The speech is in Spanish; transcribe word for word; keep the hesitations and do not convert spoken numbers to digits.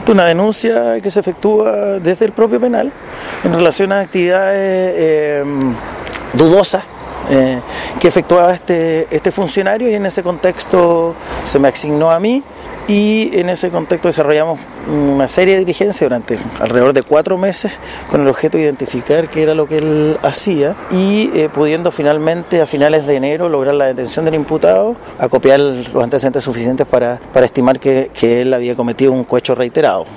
Esta es una denuncia que se efectúa desde el propio penal en relación a actividades eh, dudosas eh, que efectuaba este, este funcionario, y en ese contexto se me asignó a mí. Y en ese contexto desarrollamos una serie de diligencias durante alrededor de cuatro meses con el objeto de identificar qué era lo que él hacía y eh, pudiendo finalmente a finales de enero lograr la detención del imputado, acopiar los antecedentes suficientes para, para estimar que, que él había cometido un cohecho reiterado.